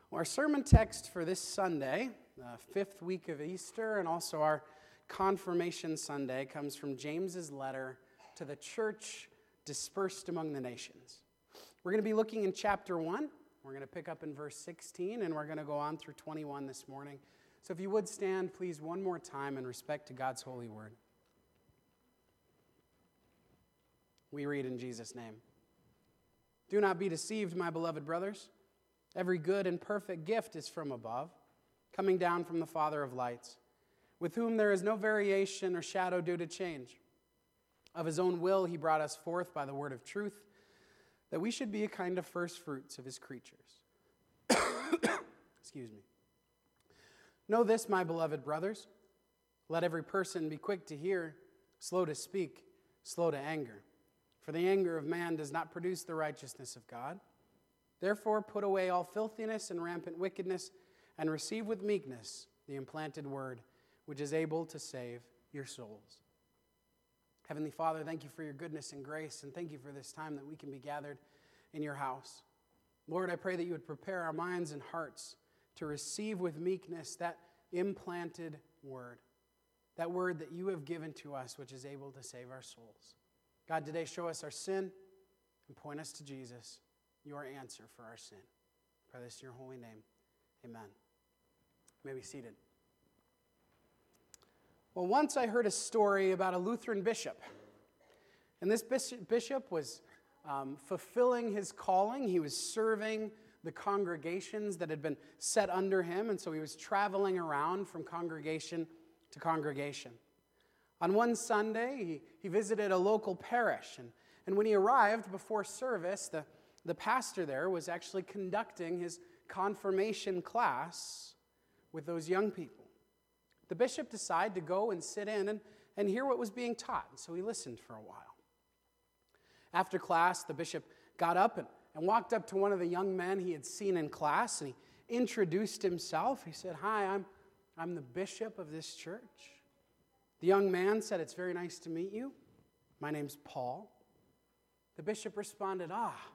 Our sermon text for this Sunday, the fifth week of Easter, and also our Confirmation Sunday, comes from James's letter to the church dispersed among the nations. We're going to be looking in chapter 1. We're going to pick up in verse 16, and we're going to go on through 21 this morning. So if you would stand, please, one more time in respect to God's holy word. We read in Jesus' name. Do not be deceived, my beloved brothers. Every good and perfect gift is from above, coming down from the Father of lights, with whom there is no variation or shadow due to change. Of his own will he brought us forth by the word of truth, that we should be a kind of first fruits of his creatures. Excuse me. Know this, my beloved brothers. Let every person be quick to hear, slow to speak, slow to anger. For the anger of man does not produce the righteousness of God. Therefore, put away all filthiness and rampant wickedness, and receive with meekness the implanted word, which is able to save your souls. Heavenly Father, thank you for your goodness and grace, and thank you for this time that we can be gathered in your house. Lord, I pray that you would prepare our minds and hearts to receive with meekness that implanted word, that word that you have given to us, which is able to save our souls. God, today show us our sin and point us to Jesus, your answer for our sin. Pray this in your holy name. Amen. You may be seated. Well, once I heard a story about a Lutheran bishop. And this bishop was fulfilling his calling. He was serving the congregations that had been set under him. And so he was traveling around from congregation to congregation. On one Sunday, he visited a local parish. And when he arrived before service, the pastor there was actually conducting his confirmation class with those young people. The bishop decided to go and sit in and hear what was being taught, and so he listened for a while. After class, the bishop got up and walked up to one of the young men he had seen in class, and he introduced himself. He said, "Hi, I'm the bishop of this church." The young man said, "It's very nice to meet you. My name's Paul." The bishop responded,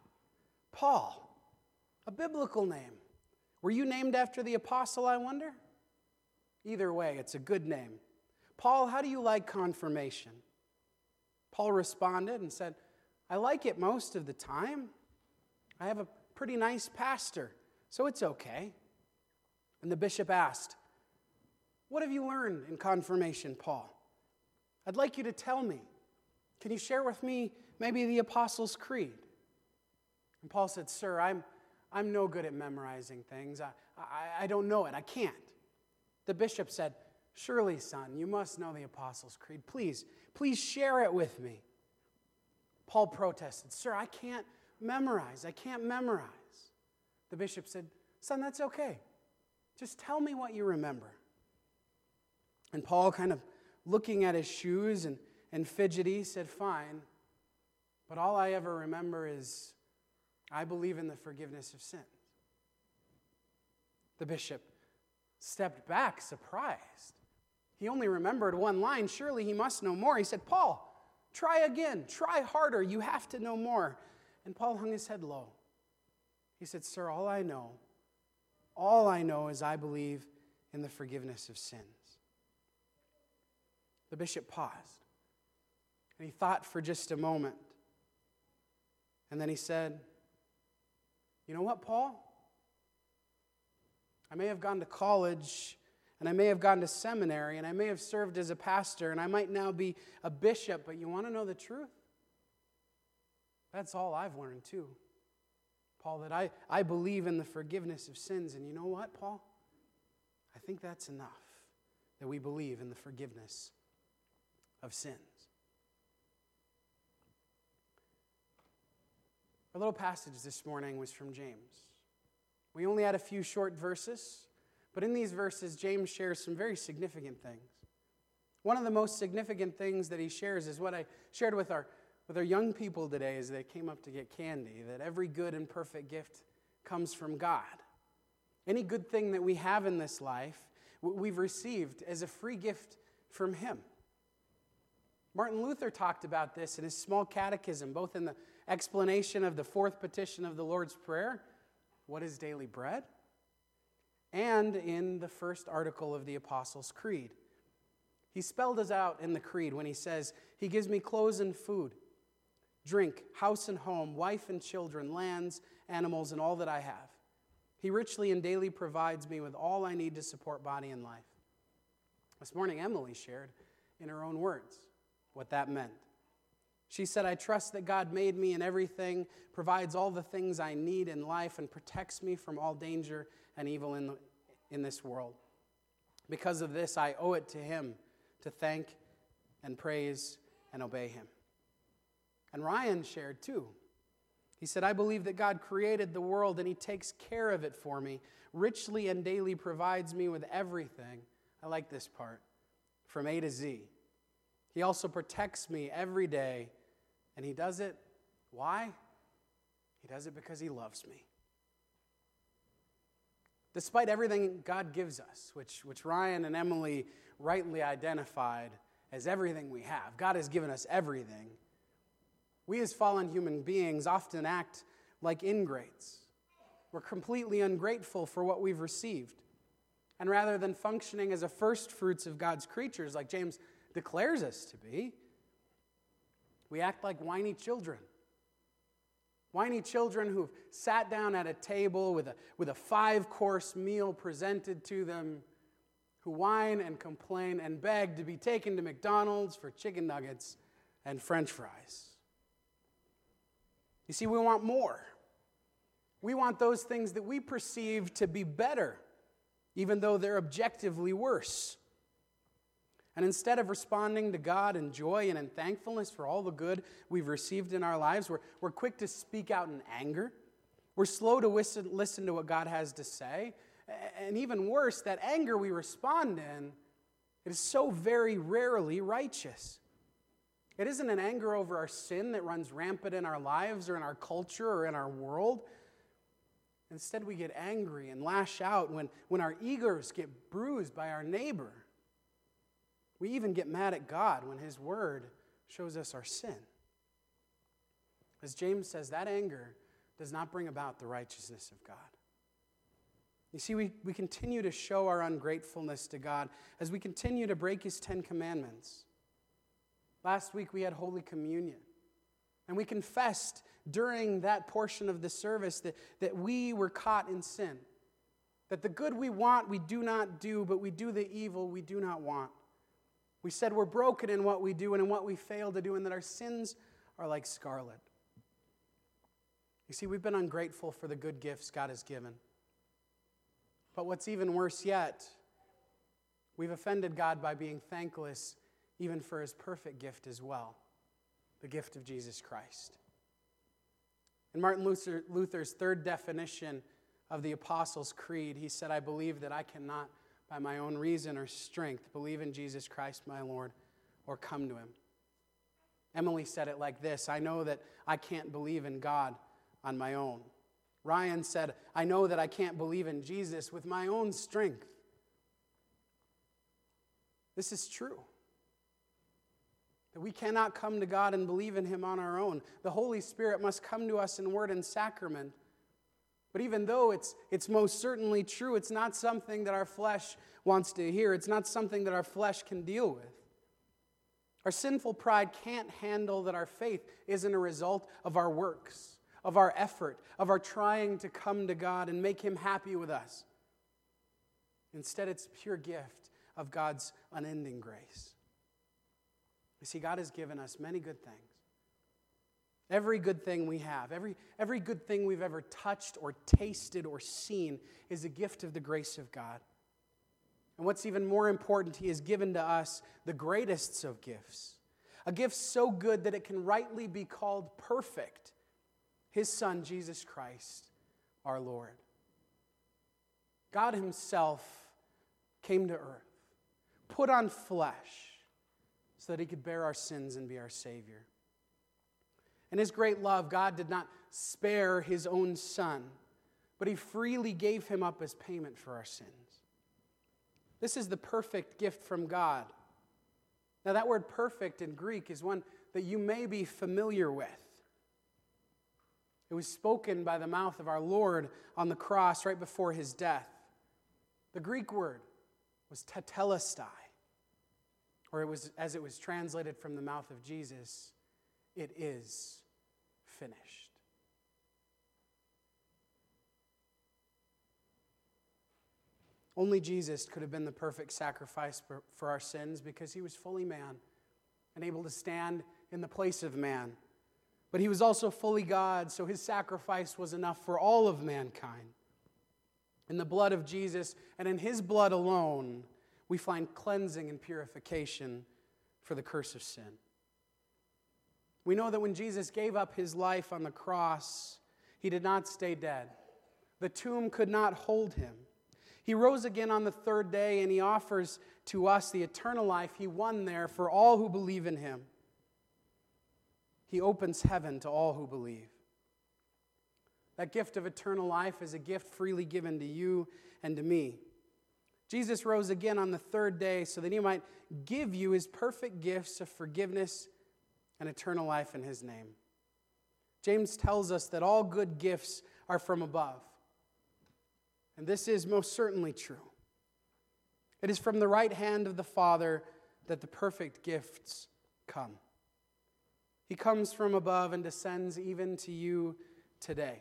"Paul, a biblical name. Were you named after the apostle, I wonder?" Either way, it's a good name. "Paul, how do you like confirmation?" Paul responded and said, "I like it most of the time. I have a pretty nice pastor, so it's okay." And the bishop asked, "What have you learned in confirmation, Paul? I'd like you to tell me. Can you share with me maybe the Apostles' Creed?" And Paul said, "Sir, I'm no good at memorizing things. I don't know it. I can't." The bishop said, "Surely, son, you must know the Apostles' Creed. Please share it with me." Paul protested, "Sir, I can't memorize. I can't memorize." The bishop said, "Son, that's okay. Just tell me what you remember." And Paul, kind of looking at his shoes and fidgety, said, "Fine, but all I ever remember is I believe in the forgiveness of sins." The bishop stepped back, surprised. He only remembered one line. Surely he must know more. He said, "Paul, try again. Try harder. You have to know more." And Paul hung his head low. He said, "Sir, all I know is I believe in the forgiveness of sins." The bishop paused, and he thought for just a moment. And then he said, "You know what, Paul? I may have gone to college, and I may have gone to seminary, and I may have served as a pastor, and I might now be a bishop, but you want to know the truth? That's all I've learned too, Paul, that I believe in the forgiveness of sins. And you know what, Paul? I think that's enough, that we believe in the forgiveness of sins." Our little passage this morning was from James. We only had a few short verses, but in these verses, James shares some very significant things. One of the most significant things that he shares is what I shared with our young people today as they came up to get candy, that every good and perfect gift comes from God. Any good thing that we have in this life, we've received as a free gift from him. Martin Luther talked about this in his small catechism, both in the explanation of the fourth petition of the Lord's Prayer, what is daily bread? and in the first article of the Apostles' Creed. He spelled us out in the Creed when he says, He gives me clothes and food, drink, house and home, wife and children, lands, animals, and all that I have. He richly and daily provides me with all I need to support body and life. This morning, Emily shared in her own words what that meant. She said, I trust that God made me and everything, provides all the things I need in life, and protects me from all danger and evil in this world. Because of this, I owe it to Him to thank and praise and obey Him. And Ryan shared too. He said, I believe that God created the world and He takes care of it for me, richly and daily provides me with everything. I like this part, from A to Z. He also protects me every day, and He does it, why? He does it because He loves me. Despite everything God gives us, which Ryan and Emily rightly identified as everything we have, God has given us everything. We as fallen human beings often act like ingrates. We're completely ungrateful for what we've received. And rather than functioning as a first fruits of God's creatures, like James declares us to be, we act like whiny children. Whiny children who've sat down at a table with a 5-course meal presented to them, who whine and complain and beg to be taken to McDonald's for chicken nuggets and French fries. You see, we want more. We want those things that we perceive to be better, even though they're objectively worse. And instead of responding to God in joy and in thankfulness for all the good we've received in our lives, we're quick to speak out in anger. We're slow to listen to what God has to say. And even worse, that anger we respond in, it is so very rarely righteous. It isn't an anger over our sin that runs rampant in our lives or in our culture or in our world. Instead, we get angry and lash out when our egos get bruised by our neighbor. We even get mad at God when His Word shows us our sin. As James says, that anger does not bring about the righteousness of God. You see, we continue to show our ungratefulness to God as we continue to break His 10 commandments. Last week we had Holy Communion, and we confessed during that portion of the service that we were caught in sin, that the good we want we do not do, but we do the evil we do not want. We said we're broken in what we do and in what we fail to do, and that our sins are like scarlet. You see, we've been ungrateful for the good gifts God has given. But what's even worse yet, we've offended God by being thankless even for His perfect gift as well, the gift of Jesus Christ. In Martin Luther's third definition of the Apostles' Creed, he said, I believe that I cannot, by my own reason or strength, believe in Jesus Christ my Lord or come to Him. Emily said it like this, I know that I can't believe in God on my own. Ryan said, I know that I can't believe in Jesus with my own strength. This is true. That we cannot come to God and believe in Him on our own. The Holy Spirit must come to us in word and sacrament. But even though it's most certainly true, it's not something that our flesh wants to hear. It's not something that our flesh can deal with. Our sinful pride can't handle that our faith isn't a result of our works, of our effort, of our trying to come to God and make Him happy with us. Instead, it's a pure gift of God's unending grace. You see, God has given us many good things. Every good thing we have, every good thing we've ever touched or tasted or seen is a gift of the grace of God. And what's even more important, He has given to us the greatest of gifts. A gift so good that it can rightly be called perfect. His Son, Jesus Christ, our Lord. God Himself came to earth, put on flesh, so that He could bear our sins and be our Savior. In His great love, God did not spare His own Son, but He freely gave Him up as payment for our sins. This is the perfect gift from God. Now, that word perfect in Greek is one that you may be familiar with. It was spoken by the mouth of our Lord on the cross right before His death. The Greek word was tetelestai, or it was, as it was translated from the mouth of Jesus, it is finished. Only Jesus could have been the perfect sacrifice for our sins because he was fully man and able to stand in the place of man. But he was also fully God, so his sacrifice was enough for all of mankind. In the blood of Jesus and in his blood alone, we find cleansing and purification for the curse of sin. We know that when Jesus gave up his life on the cross, he did not stay dead. The tomb could not hold him. He rose again on the third day, and he offers to us the eternal life he won there for all who believe in him. He opens heaven to all who believe. That gift of eternal life is a gift freely given to you and to me. Jesus rose again on the third day so that he might give you his perfect gifts of forgiveness and eternal life in his name. James tells us that all good gifts are from above. And this is most certainly true. It is from the right hand of the Father that the perfect gifts come. He comes from above and descends even to you today.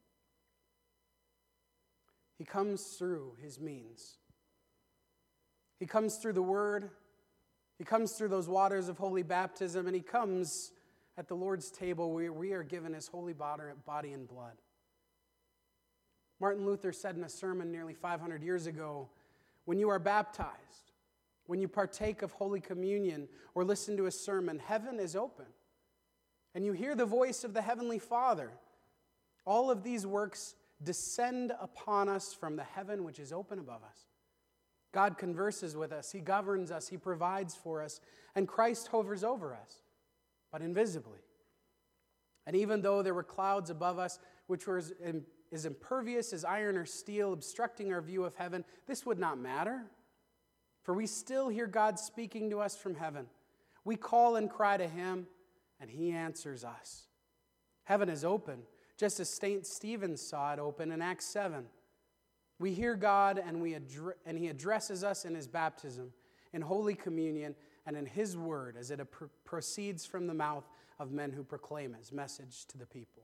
He comes through his means. He comes through the Word. He comes through those waters of holy baptism, and he comes at the Lord's table where we are given his holy body and blood. Martin Luther said in a sermon nearly 500 years ago, when you are baptized, when you partake of Holy Communion or listen to a sermon, heaven is open, and you hear the voice of the Heavenly Father. All of these works descend upon us from the heaven which is open above us. God converses with us, he governs us, he provides for us, and Christ hovers over us, but invisibly. And even though there were clouds above us, which were as impervious as iron or steel, obstructing our view of heaven, this would not matter. For we still hear God speaking to us from heaven. We call and cry to him, and he answers us. Heaven is open, just as St. Stephen saw it open in Acts 7. We hear God, and he addresses us in his baptism, in Holy Communion, and in his word as it proceeds from the mouth of men who proclaim his message to the people.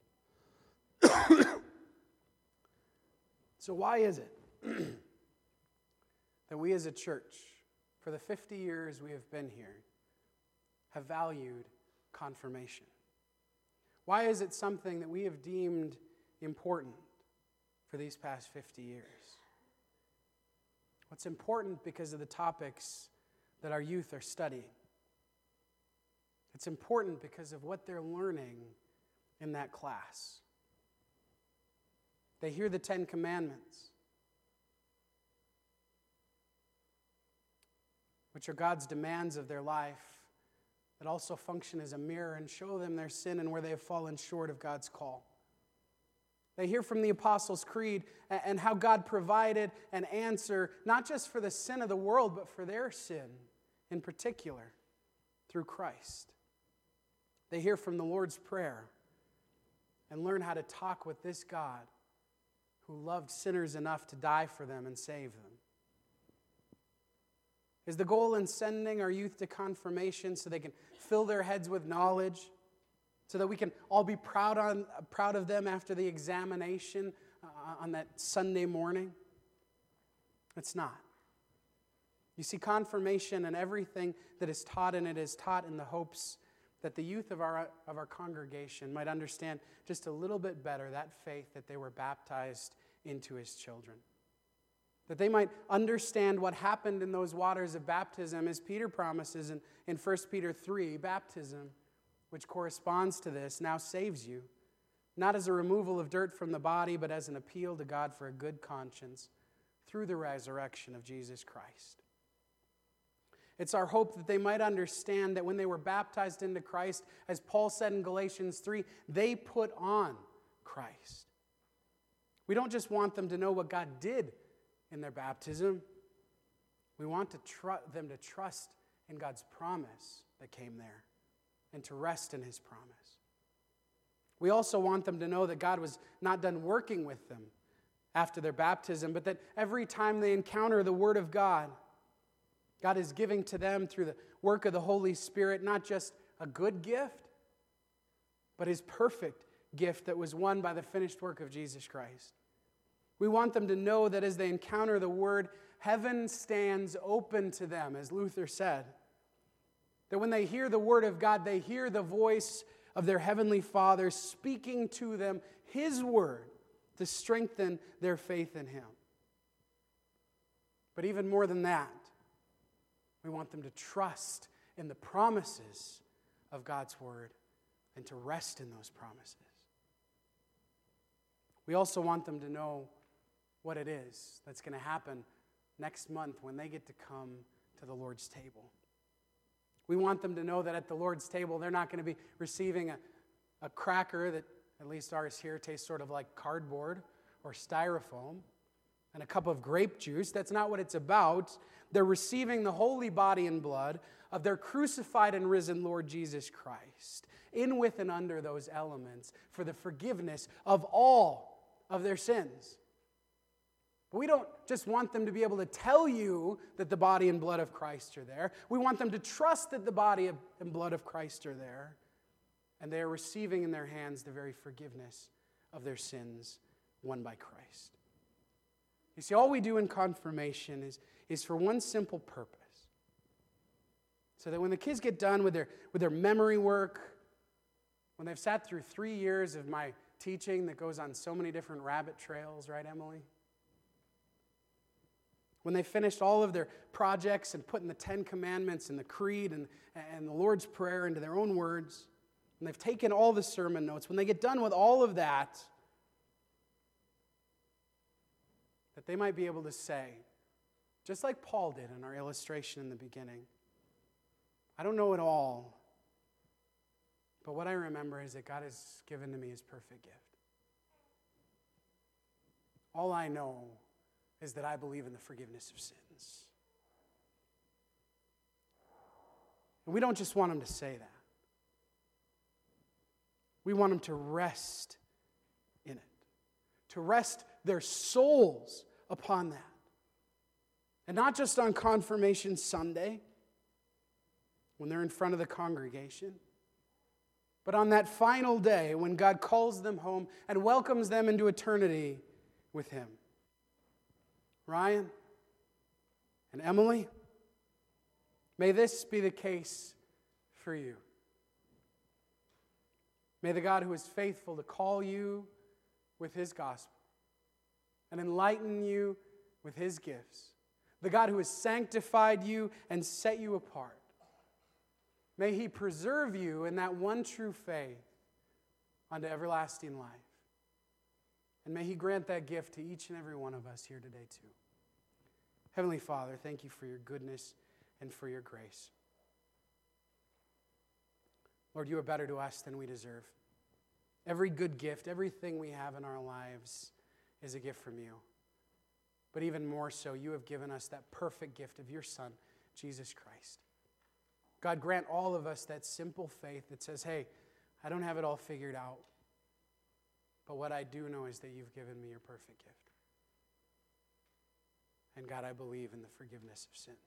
So why is it that we as a church, for the 50 years we have been here, have valued confirmation? Why is it something that we have deemed important for these past 50 years? What's important because of the topics that our youth are studying. It's important because of what they're learning in that class. They hear the 10 Commandments, which are God's demands of their life that also function as a mirror and show them their sin and where they have fallen short of God's call. They hear from the Apostles' Creed and how God provided an answer, not just for the sin of the world, but for their sin in particular, through Christ. They hear from the Lord's Prayer and learn how to talk with this God who loved sinners enough to die for them and save them. Is the goal in sending our youth to confirmation so they can fill their heads with knowledge, so that we can all be proud of them after the examination on that Sunday morning? It's not. You see, confirmation and everything that is taught in it is taught in the hopes that the youth of our congregation might understand just a little bit better that faith that they were baptized into as children. That they might understand what happened in those waters of baptism, as Peter promises in 1 Peter 3, baptism, which corresponds to this, now saves you, not as a removal of dirt from the body, but as an appeal to God for a good conscience through the resurrection of Jesus Christ. It's our hope that they might understand that when they were baptized into Christ, as Paul said in Galatians 3, they put on Christ. We don't just want them to know what God did in their baptism. We want them to trust in God's promise that came there and to rest in his promise. We also want them to know that God was not done working with them after their baptism, but that every time they encounter the Word of God, God is giving to them through the work of the Holy Spirit not just a good gift, but His perfect gift that was won by the finished work of Jesus Christ. We want them to know that as they encounter the Word, heaven stands open to them, as Luther said. That when they hear the Word of God, they hear the voice of their Heavenly Father speaking to them His Word to strengthen their faith in Him. But even more than that, we want them to trust in the promises of God's Word and to rest in those promises. We also want them to know what it is that's going to happen next month when they get to come to the Lord's table. We want them to know that at the Lord's table, they're not going to be receiving a cracker that, at least ours here, tastes sort of like cardboard or styrofoam, and a cup of grape juice. That's not what it's about. They're receiving the holy body and blood of their crucified and risen Lord Jesus Christ, in, with, and under those elements for the forgiveness of all of their sins. But we don't just want them to be able to tell you that the body and blood of Christ are there. We want them to trust that the body and blood of Christ are there, and they are receiving in their hands the very forgiveness of their sins won by Christ. You see, all we do in confirmation is for one simple purpose. So that when the kids get done with their memory work, when they've sat through 3 years of my teaching that goes on so many different rabbit trails, right, Emily? When they finished all of their projects and putting the 10 Commandments and the Creed and the Lord's Prayer into their own words, when they've taken all the sermon notes, when they get done with all of that, that they might be able to say, just like Paul did in our illustration in the beginning, I don't know it all, but what I remember is that God has given to me His perfect gift. All I know is that I believe in the forgiveness of sins. And we don't just want them to say that. We want them to rest in it, to rest their souls upon that. And not just on Confirmation Sunday, when they're in front of the congregation, but on that final day when God calls them home and welcomes them into eternity with Him. Ryan and Emily, may this be the case for you. May the God who is faithful to call you with His gospel and enlighten you with His gifts, the God who has sanctified you and set you apart, may He preserve you in that one true faith unto everlasting life. And may He grant that gift to each and every one of us here today too. Heavenly Father, thank You for Your goodness and for Your grace. Lord, You are better to us than we deserve. Every good gift, everything we have in our lives is a gift from You. But even more so, You have given us that perfect gift of Your Son, Jesus Christ. God, grant all of us that simple faith that says, hey, I don't have it all figured out, but what I do know is that You've given me Your perfect gift. And God, I believe in the forgiveness of sins.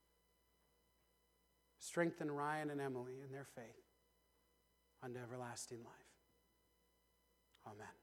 Strengthen Ryan and Emily in their faith unto everlasting life. Amen.